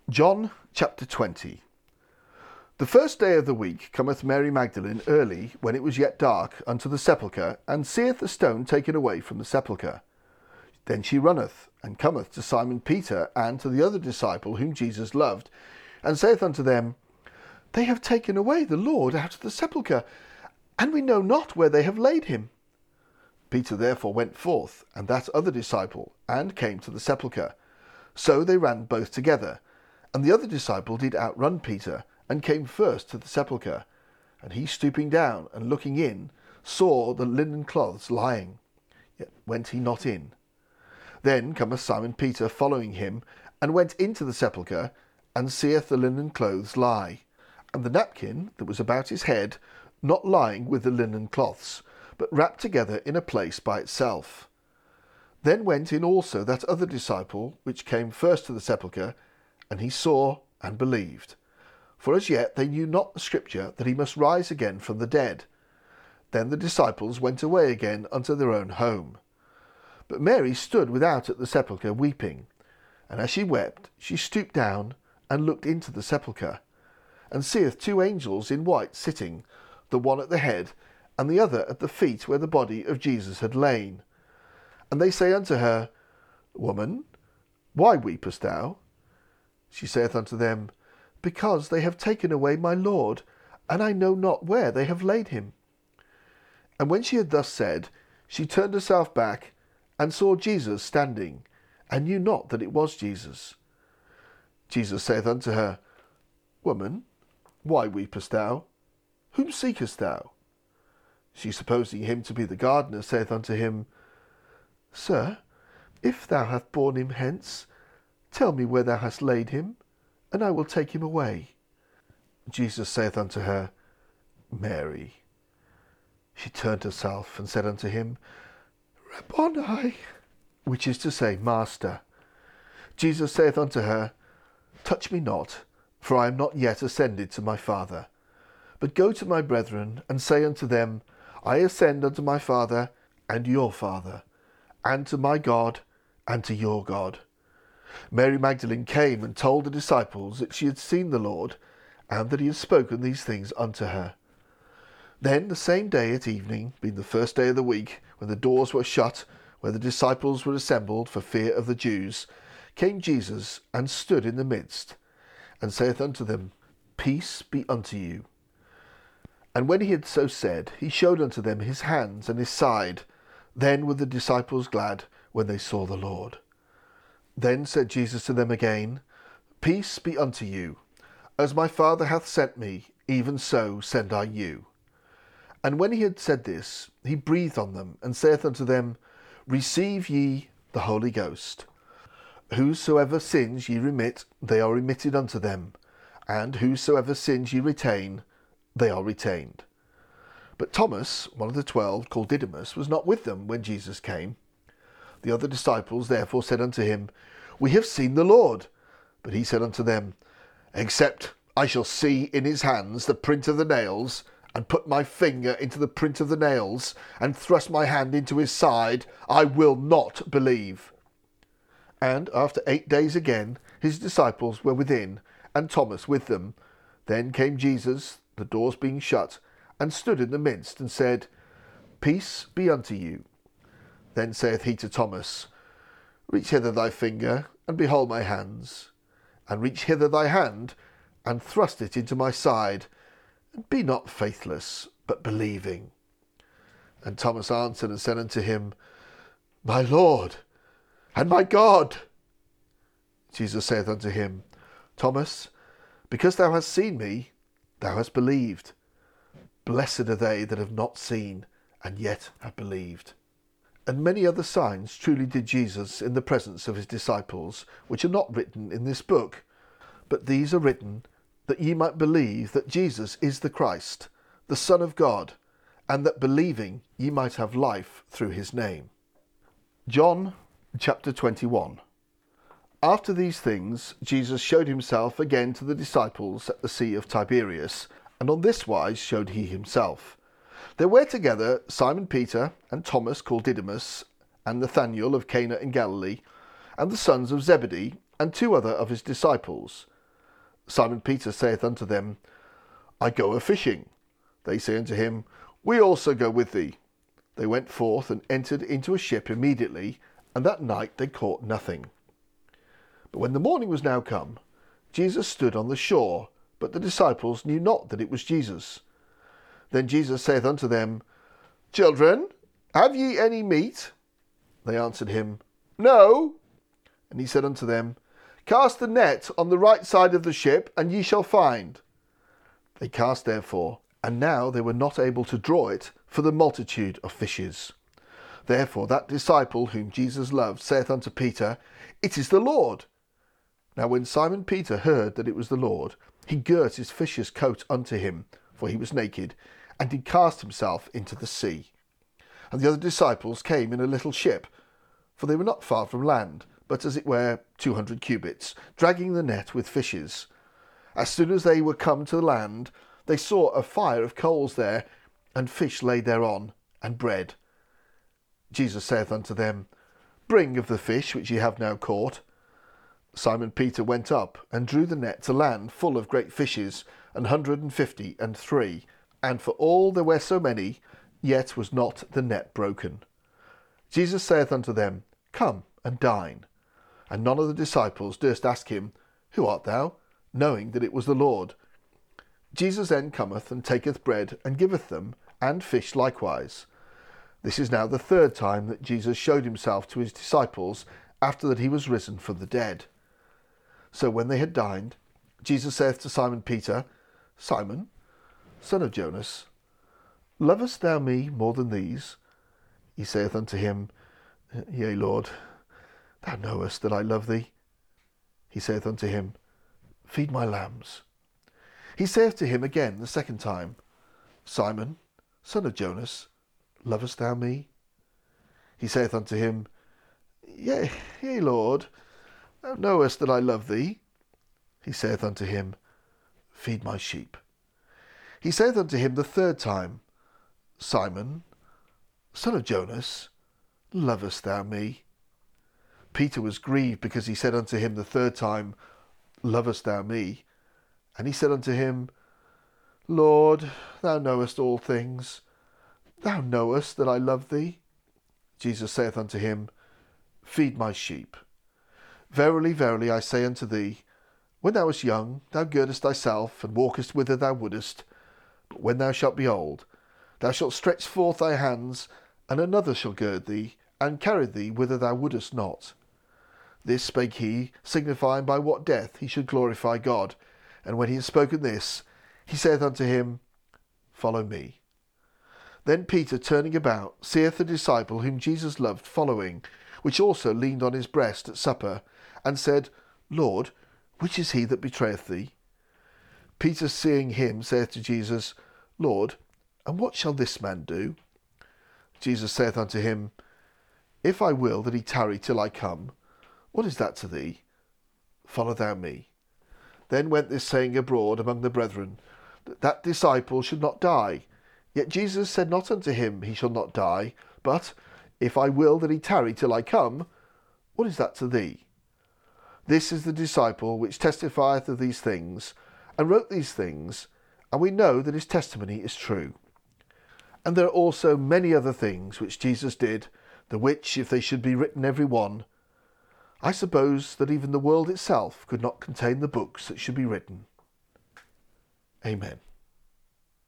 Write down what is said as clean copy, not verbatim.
John chapter 20. The first day of the week cometh Mary Magdalene early, when it was yet dark, unto the sepulchre, and seeth the stone taken away from the sepulchre. Then she runneth, and cometh to Simon Peter, and to the other disciple whom Jesus loved, and saith unto them, They have taken away the Lord out of the sepulchre, and we know not where they have laid him. Peter therefore went forth, and that other disciple, and came to the sepulchre. So they ran both together. And the other disciple did outrun Peter, and came first to the sepulchre. And he, stooping down and looking in, saw the linen cloths lying, yet went he not in. Then cometh Simon Peter following him, and went into the sepulchre, and seeth the linen clothes lie, and the napkin that was about his head not lying with the linen cloths, but wrapped together in a place by itself. Then went in also that other disciple, which came first to the sepulchre, and he saw and believed. For as yet they knew not the scripture, that he must rise again from the dead. Then the disciples went away again unto their own home. But Mary stood without at the sepulchre weeping. And as she wept, she stooped down, and looked into the sepulchre, and seeth two angels in white sitting, the one at the head, and the other at the feet where the body of Jesus had lain. And they say unto her, Woman, why weepest thou? She saith unto them, Because they have taken away my Lord, and I know not where they have laid him. And when she had thus said, she turned herself back, and saw Jesus standing, and knew not that it was Jesus. Jesus saith unto her, Woman, why weepest thou? Whom seekest thou? She, supposing him to be the gardener, saith unto him, Sir, if thou hast borne him hence, tell me where thou hast laid him, and I will take him away. Jesus saith unto her, Mary. She turned herself, and said unto him, Rabboni, which is to say, Master. Jesus saith unto her, Touch me not, for I am not yet ascended to my Father. But go to my brethren, and say unto them, I ascend unto my Father, and your Father, and to my God, and to your God. Mary Magdalene came and told the disciples that she had seen the Lord, and that he had spoken these things unto her. Then the same day at evening, being the first day of the week, when the doors were shut, where the disciples were assembled for fear of the Jews, came Jesus, and stood in the midst, and saith unto them, Peace be unto you. And when he had so said, he showed unto them his hands and his side. Then were the disciples glad when they saw the Lord. Then said Jesus to them again, Peace be unto you. As my Father hath sent me, even so send I you. And when he had said this, he breathed on them, and saith unto them, Receive ye the Holy Ghost. Whosoever sins ye remit, they are remitted unto them, and whosoever sins ye retain, they are retained. But Thomas, one of the 12, called Didymus, was not with them when Jesus came. The other disciples therefore said unto him, We have seen the Lord. But he said unto them, Except I shall see in his hands the print of the nails, and put my finger into the print of the nails, and thrust my hand into his side, I will not believe. And after 8 days again, his disciples were within, and Thomas with them. Then came Jesus, the doors being shut, and stood in the midst, and said, Peace be unto you. Then saith he to Thomas, Reach hither thy finger, and behold my hands, and reach hither thy hand, and thrust it into my side, and be not faithless, but believing. And Thomas answered and said unto him, My Lord, and my God. Jesus saith unto him, Thomas, because thou hast seen me, thou hast believed. Blessed are they that have not seen, and yet have believed. And many other signs truly did Jesus in the presence of his disciples, which are not written in this book. But these are written, that ye might believe that Jesus is the Christ, the Son of God, and that believing ye might have life through his name. John chapter 21. After these things Jesus showed himself again to the disciples at the Sea of Tiberias, and on this wise showed he himself. There were together Simon Peter, and Thomas called Didymus, and Nathanael of Cana in Galilee, and the sons of Zebedee, and 2 other of his disciples. Simon Peter saith unto them, I go a-fishing. They say unto him, We also go with thee. They went forth and entered into a ship immediately, and that night they caught nothing. But when the morning was now come, Jesus stood on the shore, but the disciples knew not that it was Jesus. Then Jesus saith unto them, Children, have ye any meat? They answered him, No. And he said unto them, Cast the net on the right side of the ship, and ye shall find. They cast therefore, and now they were not able to draw it for the multitude of fishes. Therefore that disciple whom Jesus loved saith unto Peter, It is the Lord. Now when Simon Peter heard that it was the Lord, he girt his fisher's coat unto him, for he was naked, and did cast himself into the sea. And the other disciples came in a little ship, for they were not far from land, but as it were 200 cubits, dragging the net with fishes. As soon as they were come to land, they saw a fire of coals there, and fish laid thereon, and bread. Jesus saith unto them, Bring of the fish which ye have now caught. Simon Peter went up, and drew the net to land full of great fishes, 153, and for all there were so many, yet was not the net broken. Jesus saith unto them, Come and dine. And none of the disciples durst ask him, Who art thou? Knowing that it was the Lord. Jesus then cometh and taketh bread, and giveth them, and fish likewise. This is now the third time that Jesus showed himself to his disciples, after that he was risen from the dead. So when they had dined, Jesus saith to Simon Peter, Simon, son of Jonas, lovest thou me more than these? He saith unto him, Yea, Lord, thou knowest that I love thee. He saith unto him, Feed my lambs. He saith to him again the second time, Simon, son of Jonas, lovest thou me? He saith unto him, Yea, Lord, thou knowest that I love thee. He saith unto him, Feed my sheep. He saith unto him the third time, Simon, son of Jonas, lovest thou me? Peter was grieved because he said unto him the third time, Lovest thou me? And he said unto him, Lord, thou knowest all things. Thou knowest that I love thee. Jesus saith unto him, Feed my sheep. Verily, verily, I say unto thee, when thou wast young, thou girdest thyself, and walkest whither thou wouldest. But when thou shalt be old, thou shalt stretch forth thy hands, and another shall gird thee, and carry thee whither thou wouldest not. This spake he, signifying by what death he should glorify God. And when he had spoken this, he saith unto him, Follow me. Then Peter, turning about, seeth the disciple whom Jesus loved following, which also leaned on his breast at supper, and said, Lord, which is he that betrayeth thee? Peter, seeing him, saith to Jesus, Lord, and what shall this man do? Jesus saith unto him, If I will that he tarry till I come, what is that to thee? Follow thou me. Then went this saying abroad among the brethren, that that disciple should not die. Yet Jesus said not unto him, He shall not die, but, If I will that he tarry till I come, what is that to thee? This is the disciple which testifieth of these things, and wrote these things, and we know that his testimony is true. And there are also many other things which Jesus did, the which, if they should be written every one, I suppose that even the world itself could not contain the books that should be written. Amen.